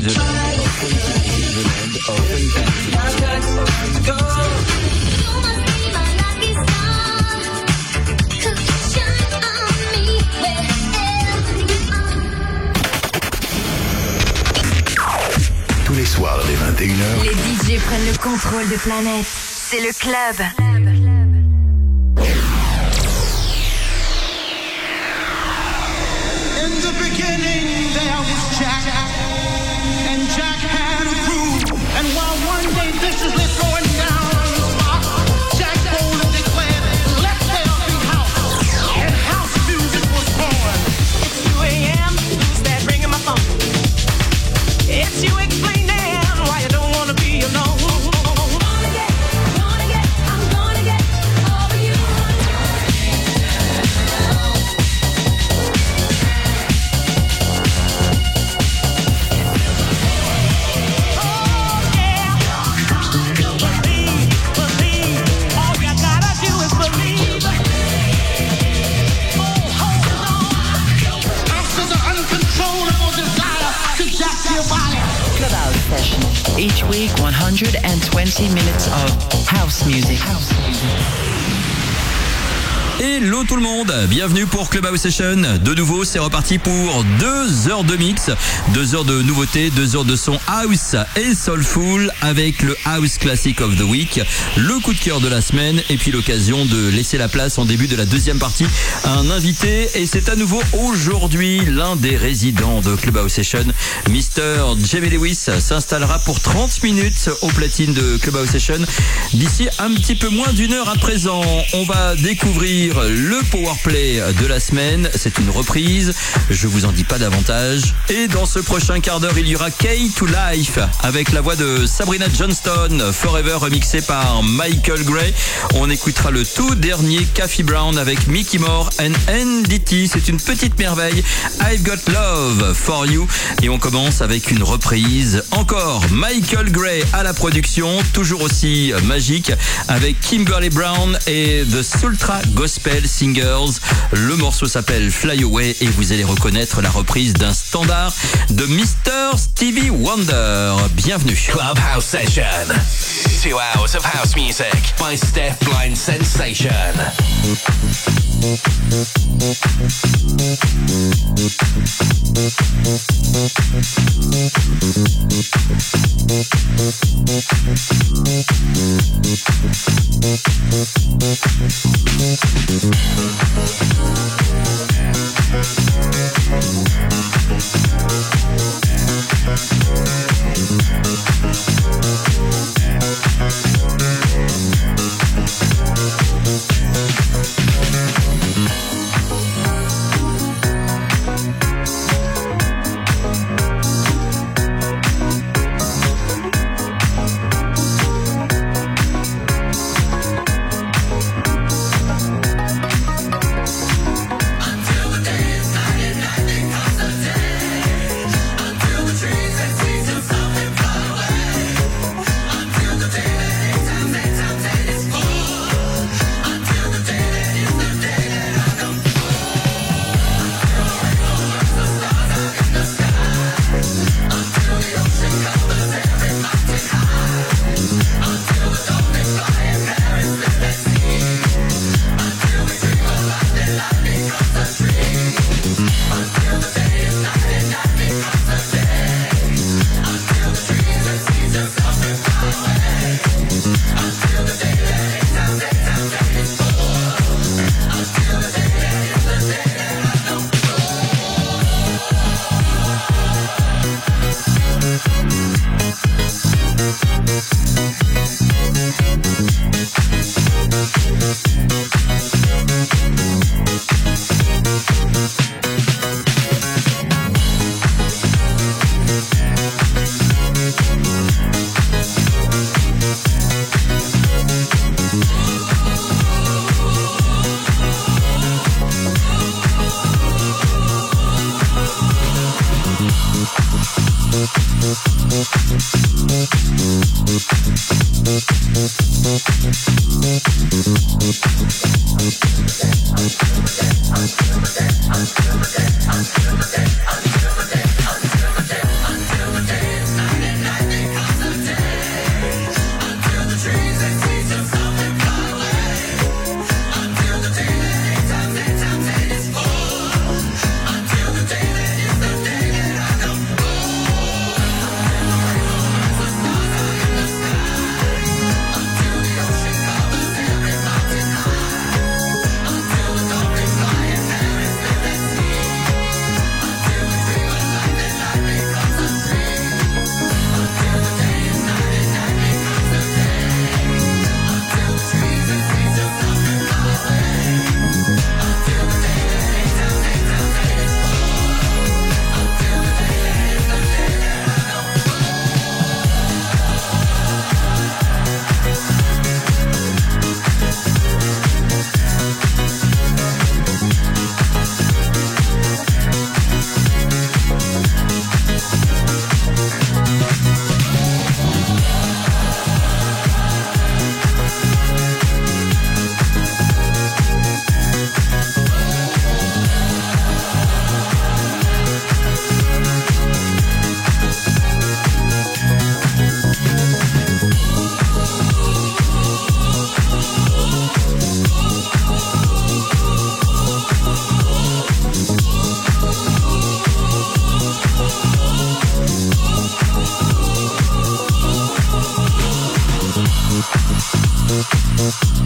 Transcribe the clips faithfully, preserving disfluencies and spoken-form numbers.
the land, open to the land, open Tous les soirs dès vingt et une heures, les D J prennent le contrôle de Planète. C'est le club. In the beginning there was Jack, and Jack had a crew, and while one day viciously throwing down on the spot, Jack boldly declared, let there be house, and house music was born. It's two a.m., who's that ringing my phone? It's you explaining why you don't wanna be alone. Gonna get, gonna get, I'm gonna get over you. Clubhouse Session. Each week, one hundred twenty minutes of house music. House music. Hello tout le monde, bienvenue pour Clubhouse Session. De nouveau, c'est reparti pour deux heures de mix, deux heures de nouveautés, deux heures de son house et soulful avec le House Classic of the Week, le coup de cœur de la semaine et puis l'occasion de laisser la place en début de la deuxième partie à un invité. Et c'est à nouveau aujourd'hui l'un des résidents de Clubhouse Session, Mister Jamie Lewis, s'installera pour trente minutes au platine de Clubhouse Session. D'ici un petit peu moins d'une heure à présent, on va découvrir le powerplay de la semaine. C'est une reprise, je vous en dis pas davantage. Et dans ce prochain quart d'heure, il y aura Key to Life avec la voix de Sabrina Johnston, Forever remixé par Michael Gray. On écoutera le tout dernier Kathy Brown avec Mickey Moore and N D T. C'est une petite merveille, I've Got Love for You. Et on commence avec une reprise, encore Michael Gray à la production, toujours aussi magique, avec Kimberly Brown et The Sultra Gospel Singers. Le morceau s'appelle Fly Away et vous allez reconnaître la reprise d'un standard de Mister Stevie Wonder. Bienvenue. Clubhouse Session. Two hours of house music by Steph Blind Sensation. Until the day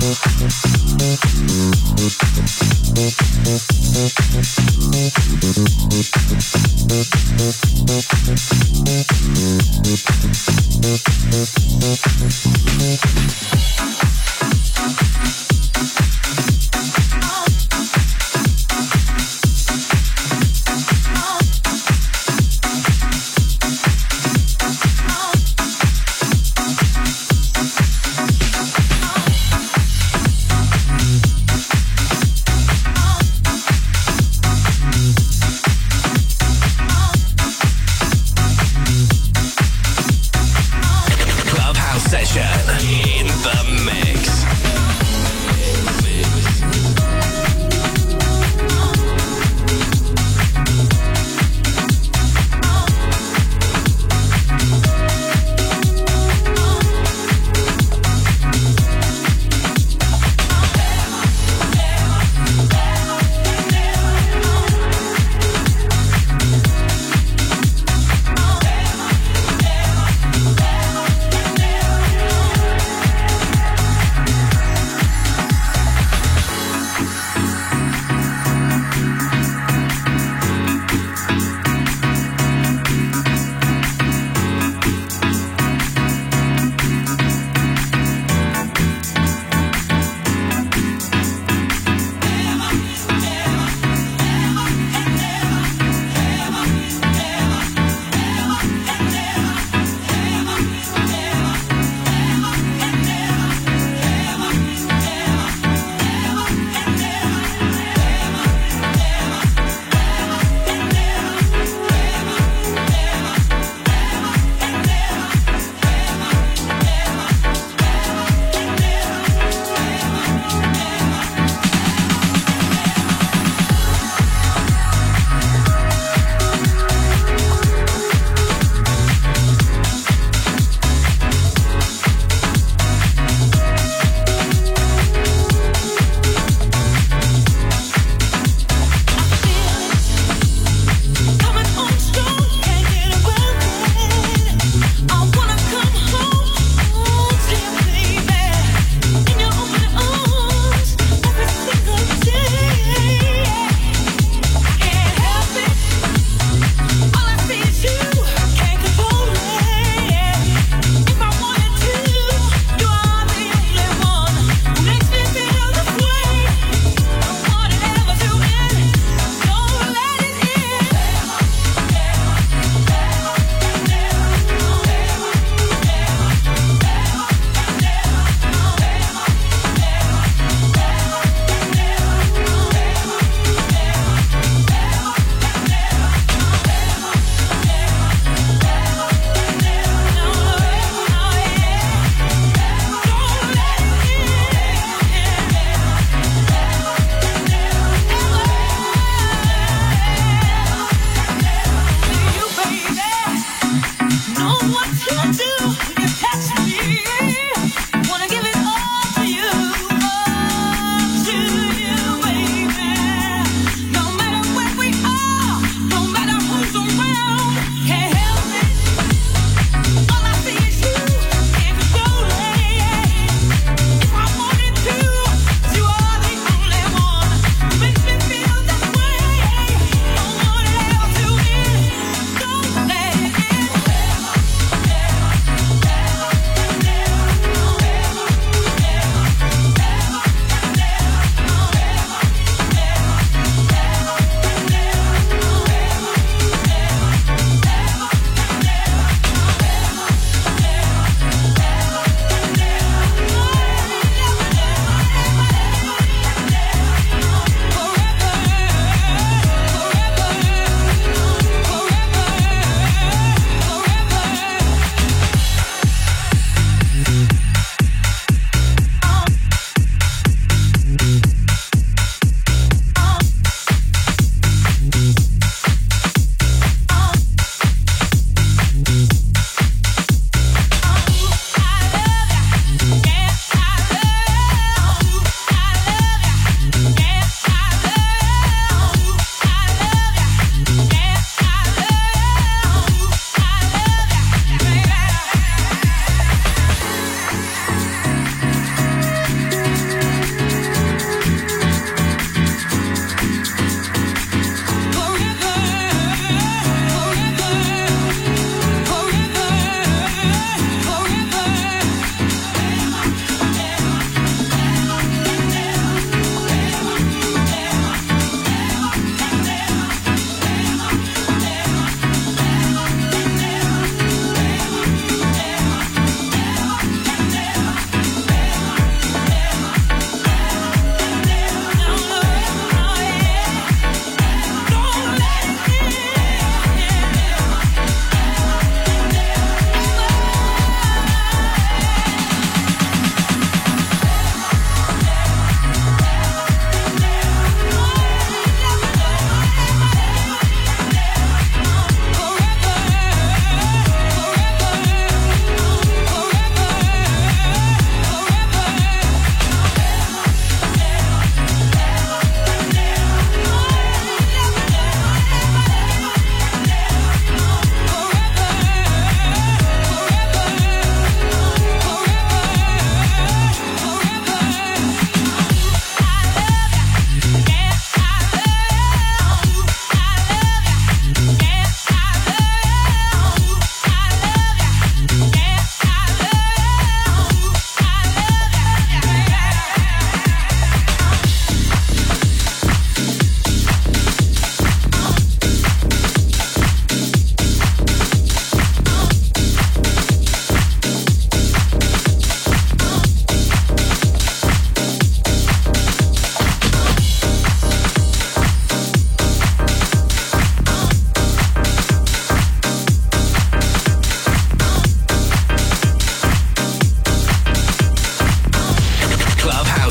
Clubhouse session in the mix.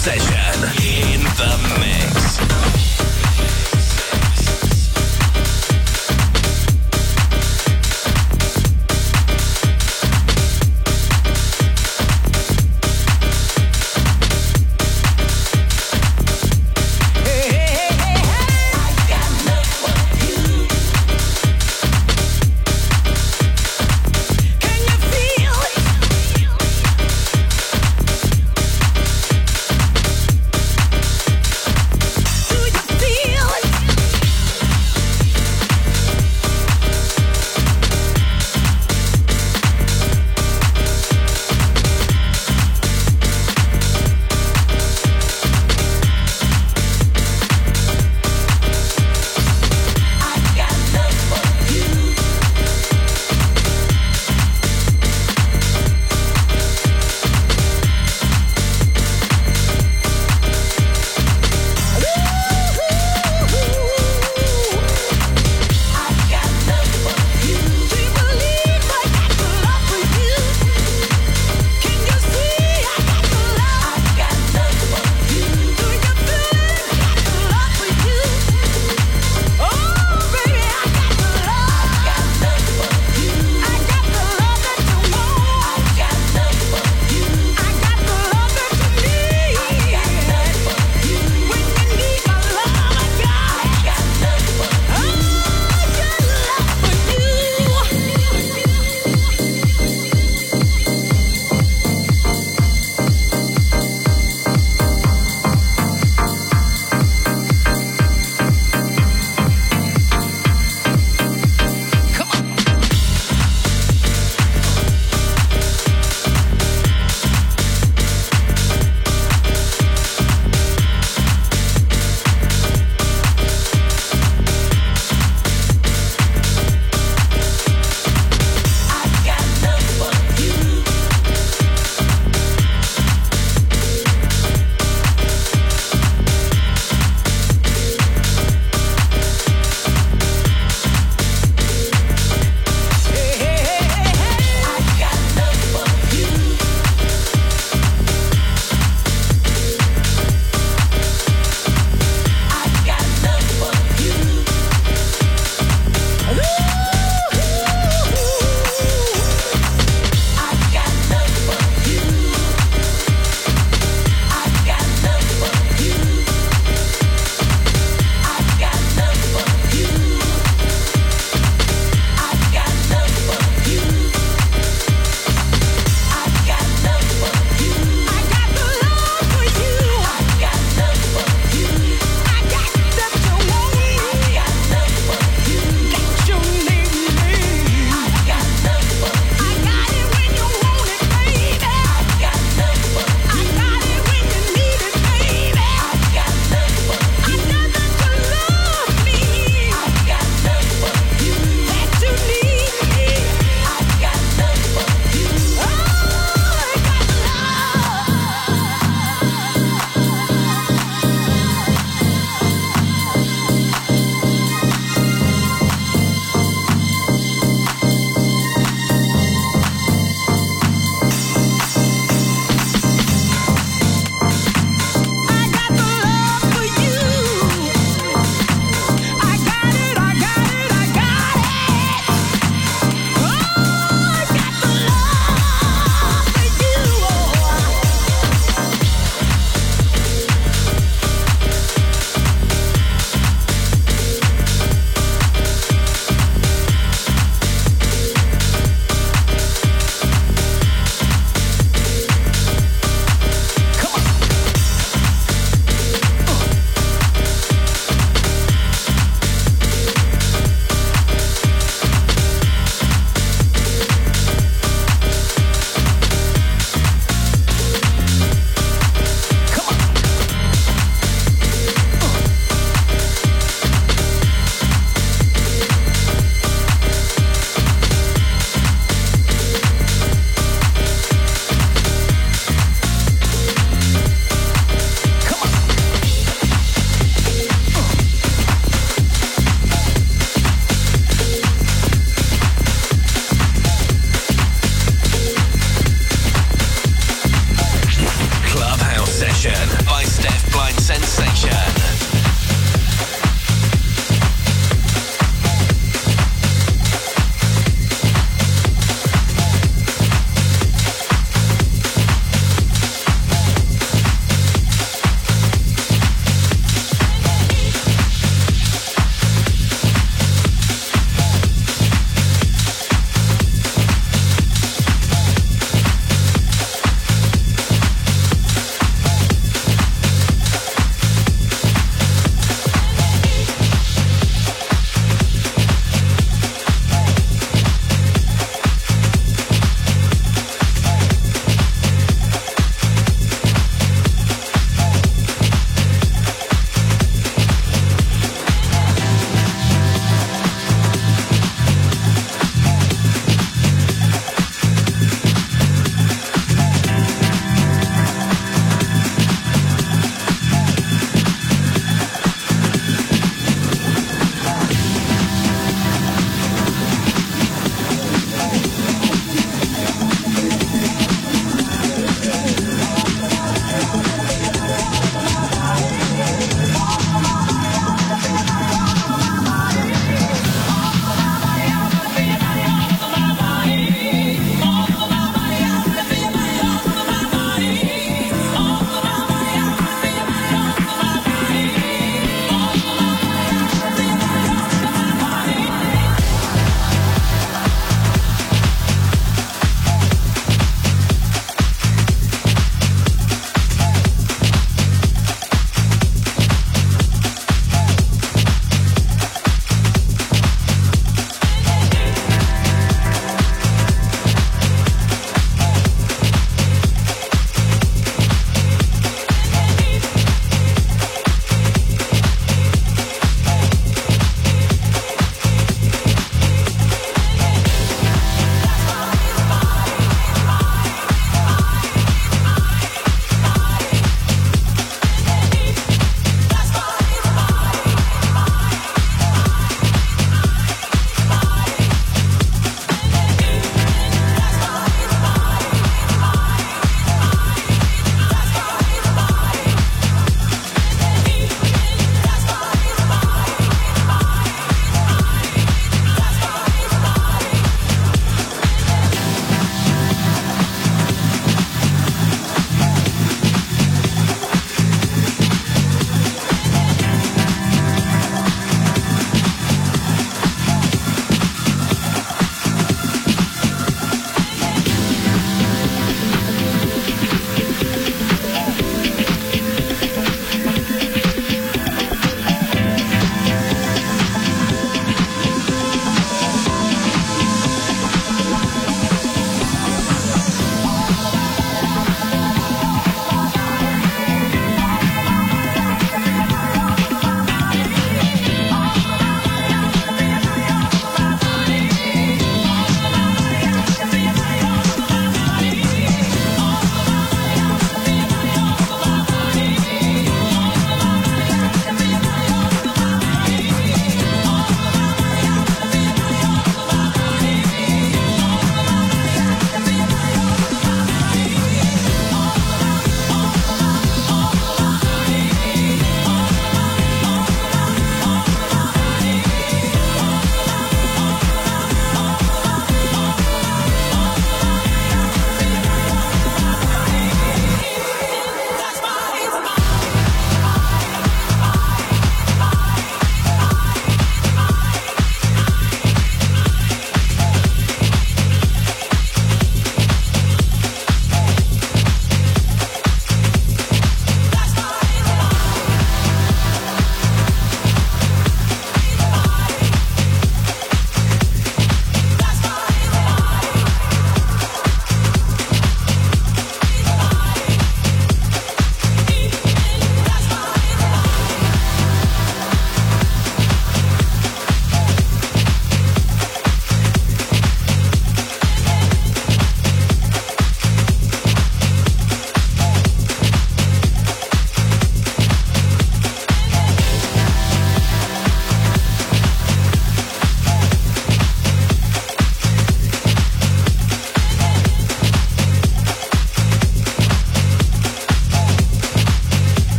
Session in the mix. Can you feel it?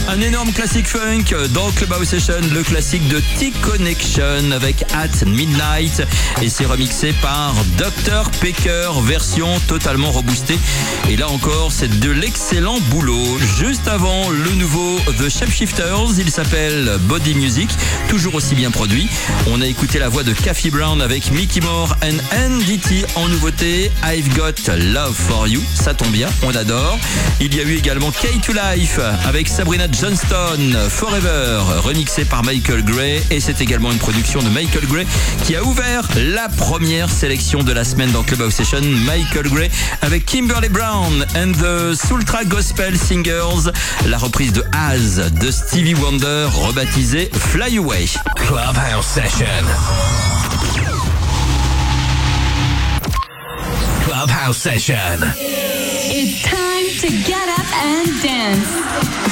Un énorme classique funk dans Clubhouse Session, le classique de T-Connection avec At Midnight, et c'est remixé par docteur Pecker, version totalement reboostée. Et là encore, c'est de l'excellent boulot. Juste avant, le nouveau The Shapeshifters, il s'appelle Body Music, toujours aussi bien produit. On a écouté la voix de Kathy Brown avec Mickey Moore and N D T en nouveauté. I've Got Love For You, ça tombe bien, on adore. Il y a eu également K to Life avec Sabrina Johnston, Forever, remixé par Michael Gray, et c'est également une production de Michael Gray qui a ouvert la première sélection de la semaine dans Clubhouse Session. Michael Gray avec Kimberly Brown and the Soultra Gospel Singers, la reprise de Az de Stevie Wonder, rebaptisée Fly Away. Clubhouse Session. Clubhouse Session. It's time to get up and dance.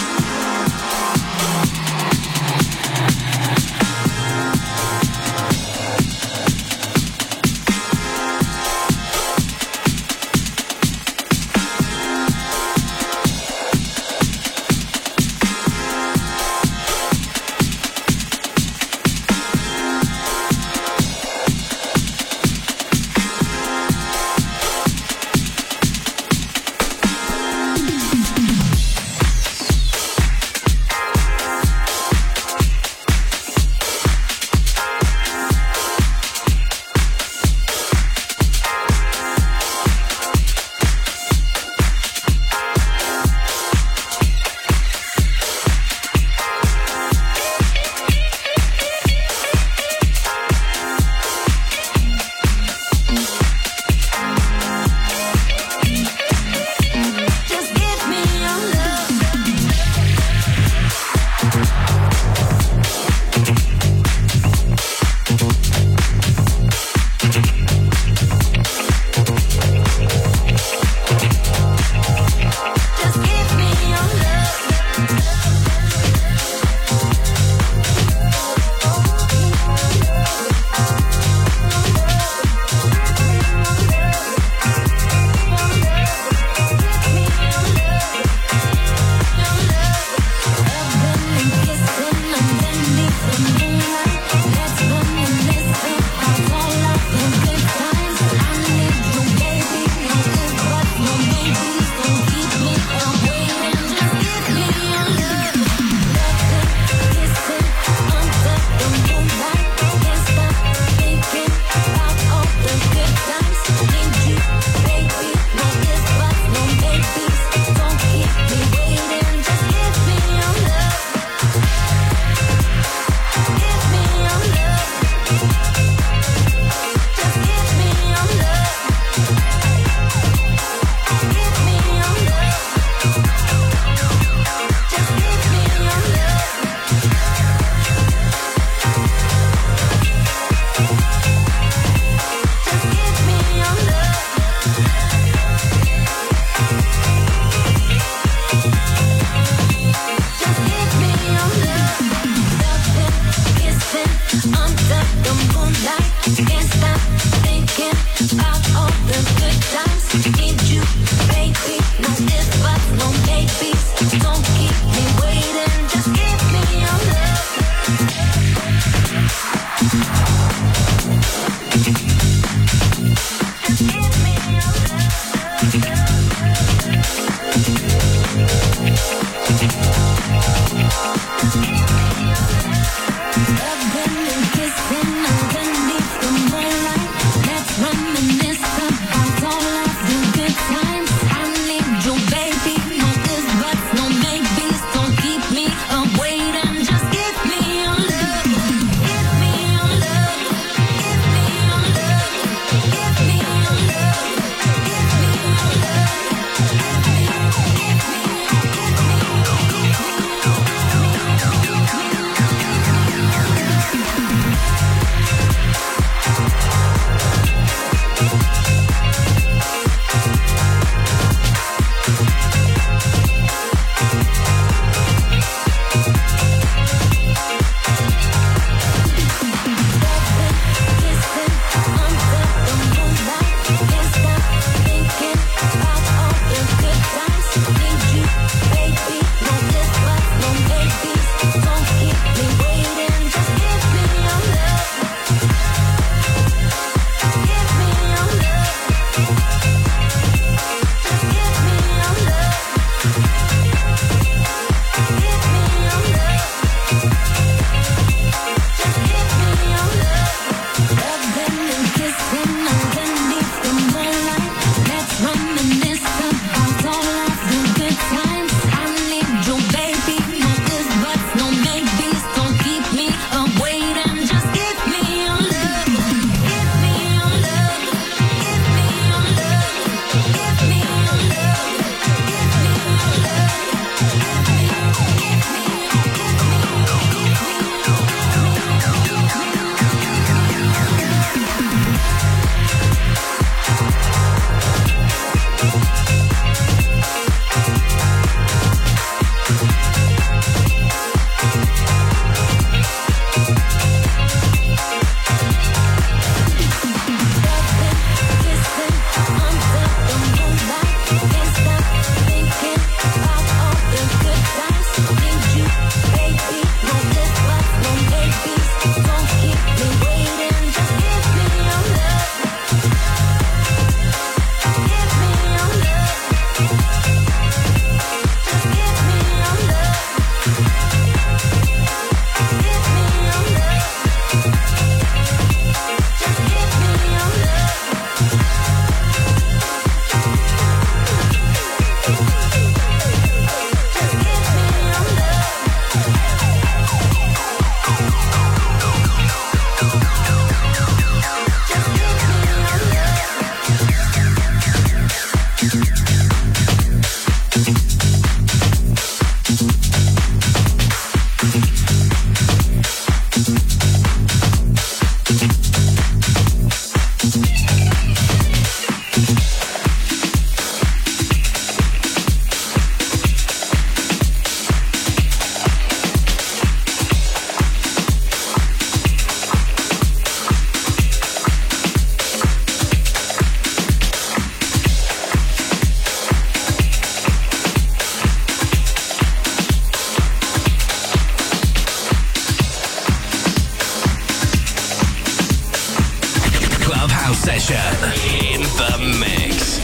Session in the mix.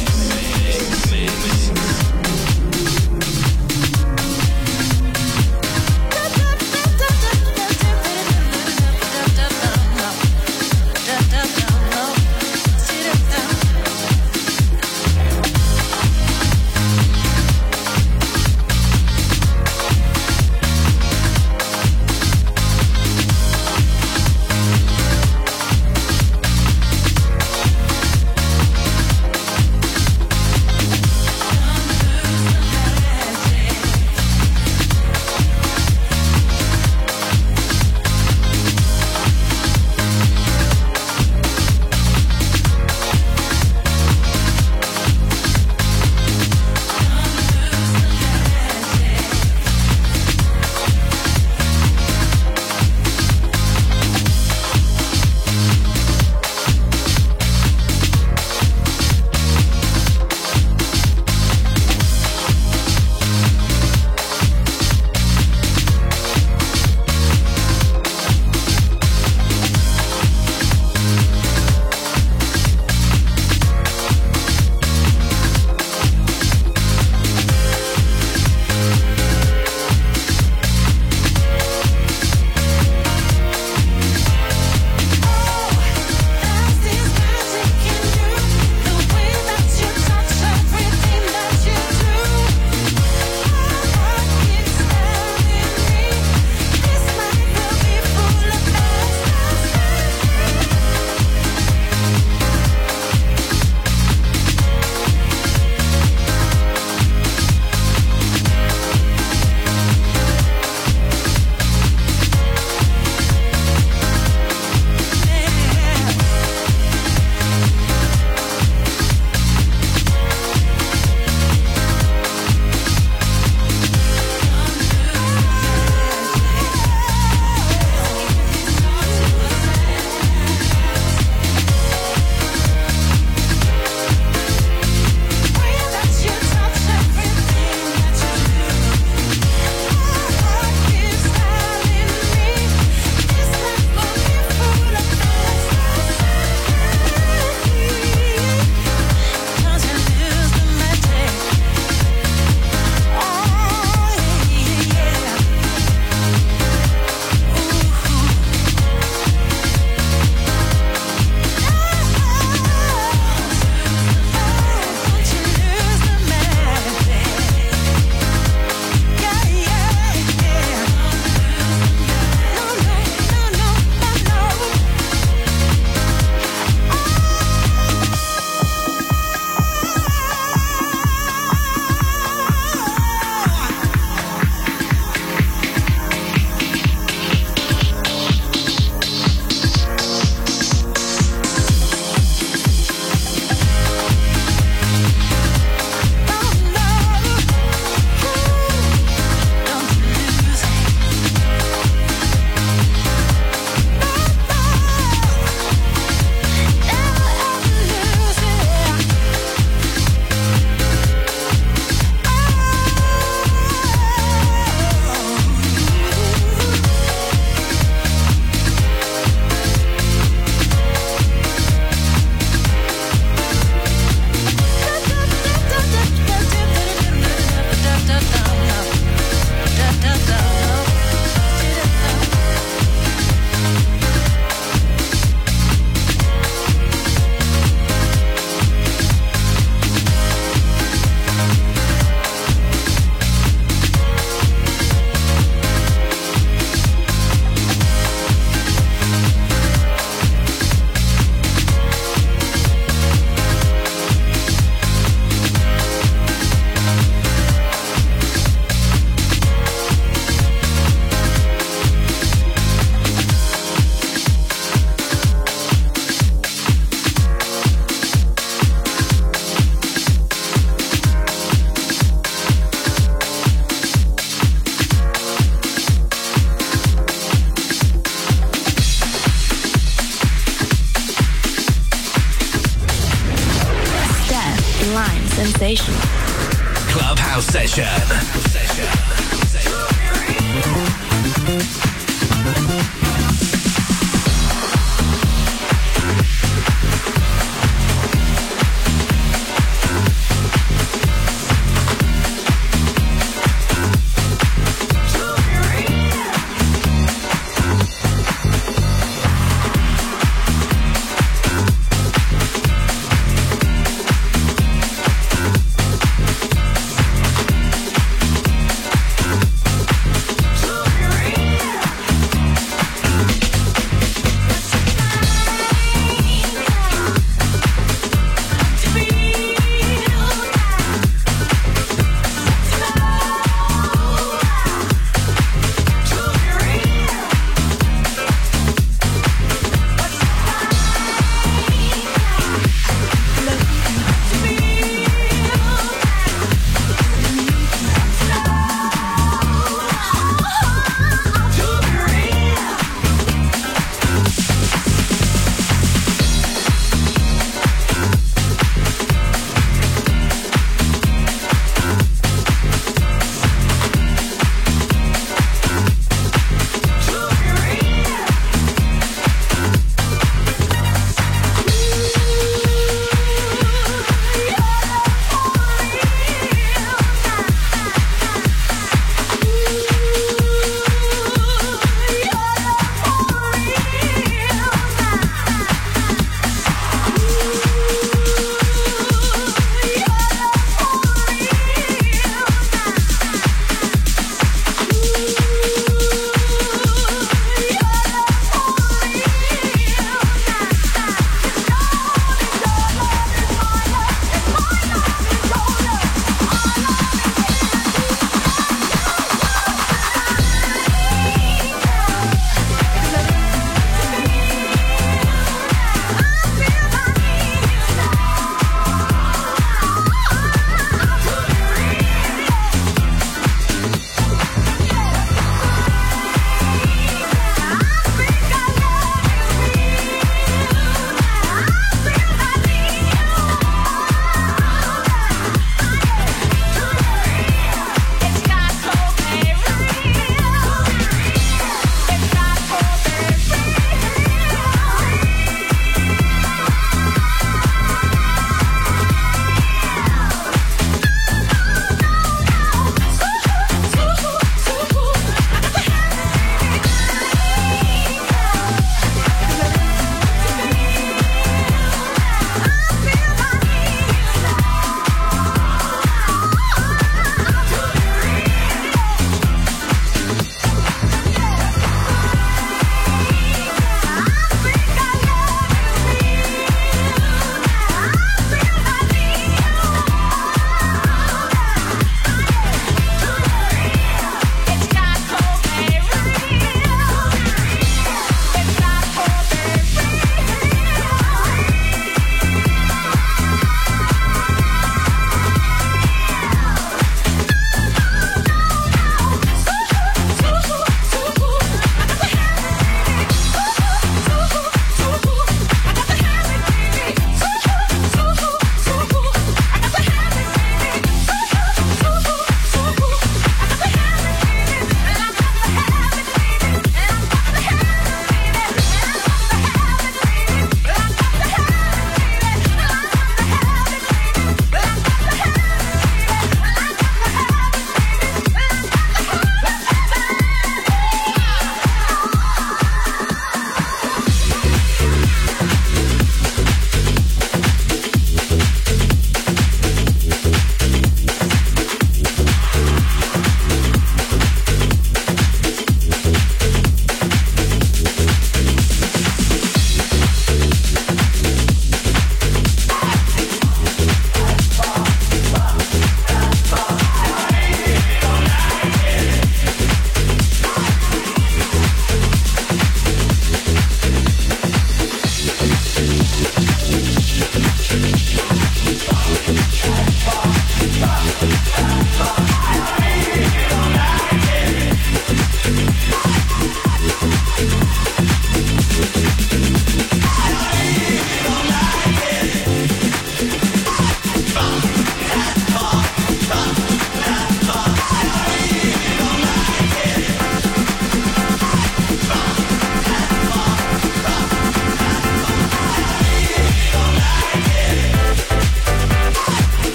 Sensation. Clubhouse Session. Session.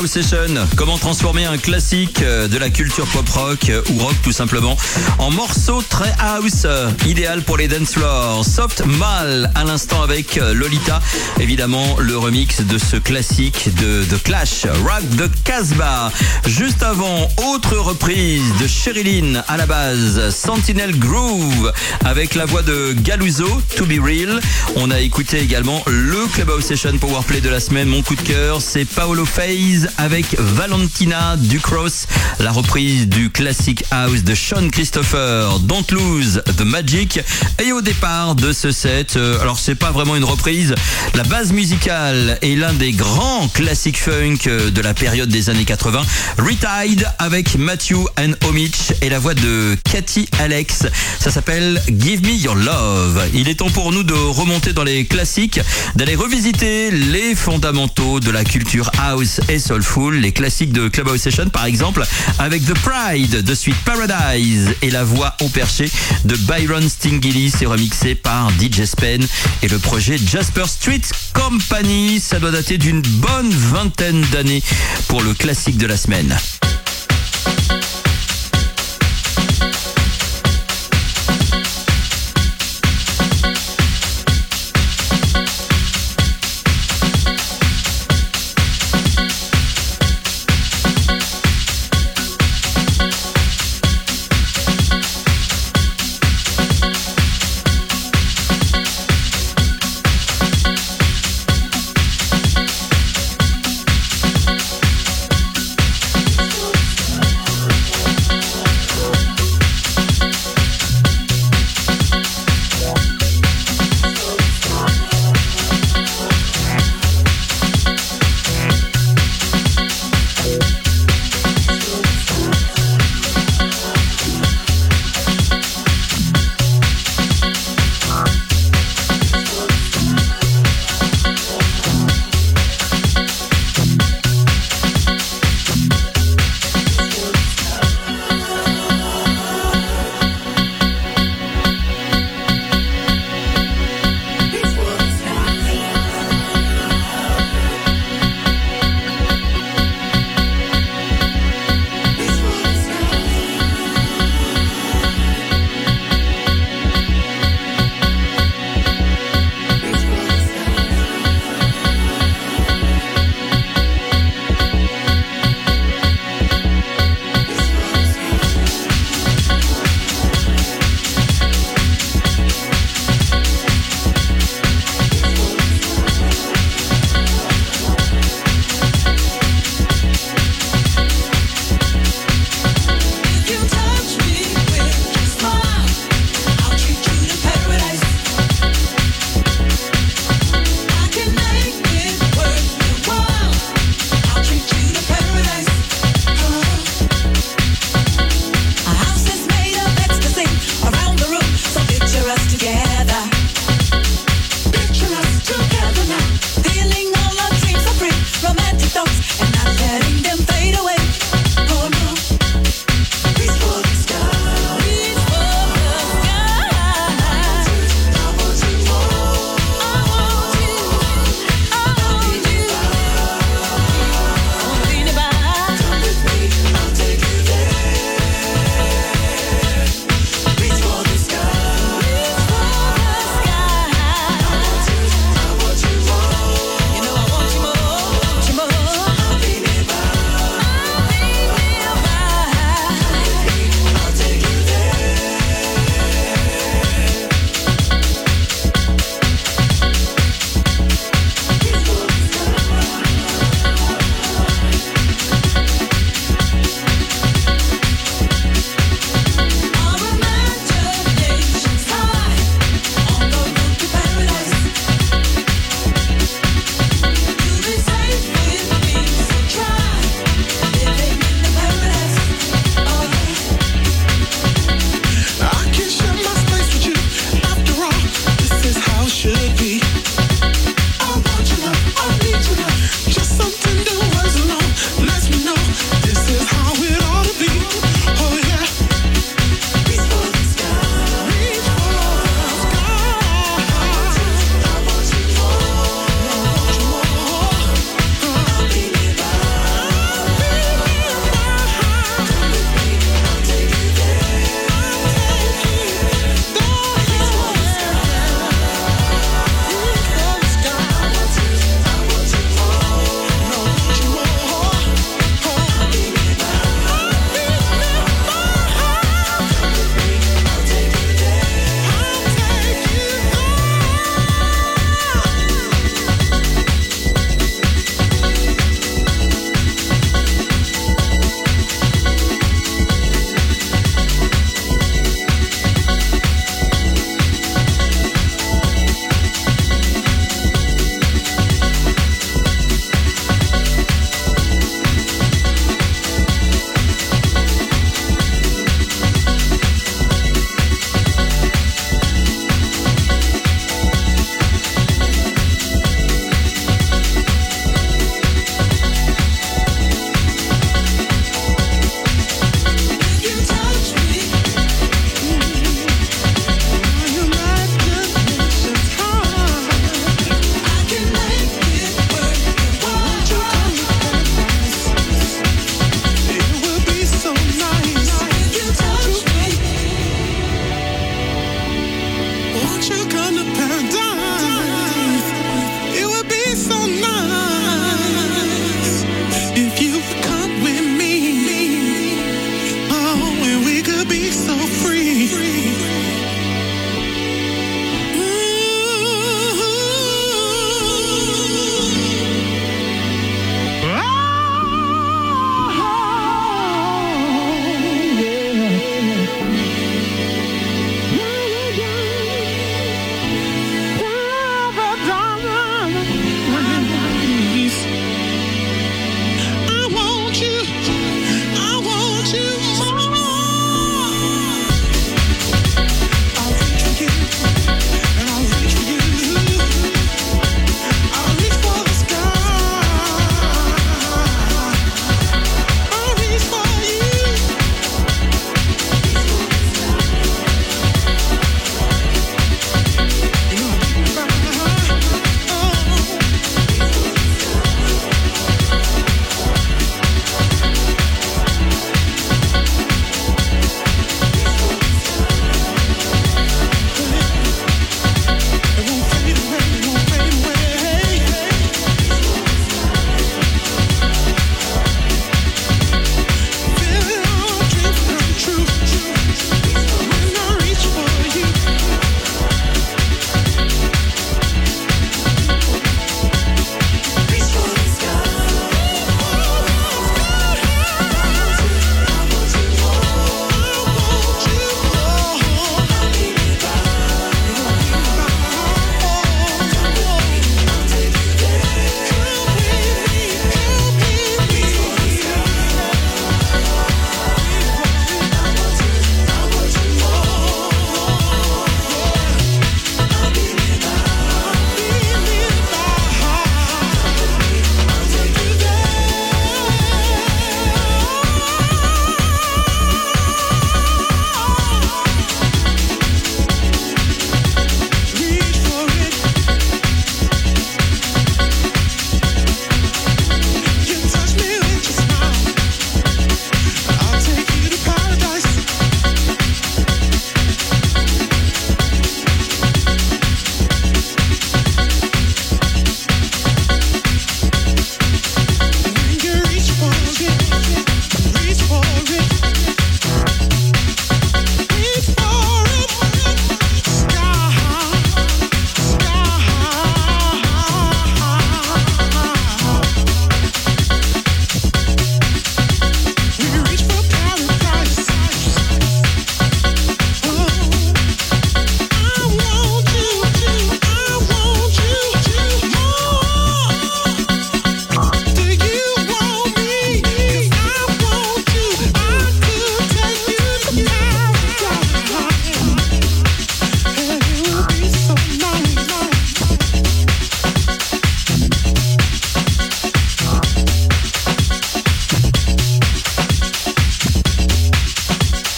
House Session. Comment transformer un classique de la culture pop rock ou rock tout simplement en morceau très house, idéal pour les dance floors. Soft Mal à l'instant avec Lolita, évidemment le remix de ce classique de The Clash, Rock the Casbah. Juste avant, autre reprise de Sherilyn à la base, Sentinel Groove avec la voix de Galuzo, To Be Real. On a écouté également le Clubhouse Session Powerplay de la semaine. Mon coup de cœur, c'est Paolo Faze avec Valentina Ducros, la reprise du classique house de Sean Christopher, Don't Lose the Magic. Et au départ de ce set, euh, alors c'est pas vraiment une reprise, la base musicale est l'un des grands classiques funk de la période des années quatre-vingts, Retied avec Matthew and Homich et la voix de Cathy Alex. Ça s'appelle Give Me Your Love. Il est temps pour nous de remonter dans les classiques, d'aller revisiter les fondamentaux de la culture house et soulful, les classiques de Clubhouse Session par exemple, avec The Pride de Sweet Paradise et la voix au perché de Byron Stingilly. C'est remixé par D J Spen et le projet Jasper Street Company. Ça doit dater d'une bonne vingtaine d'années pour le classique de la semaine.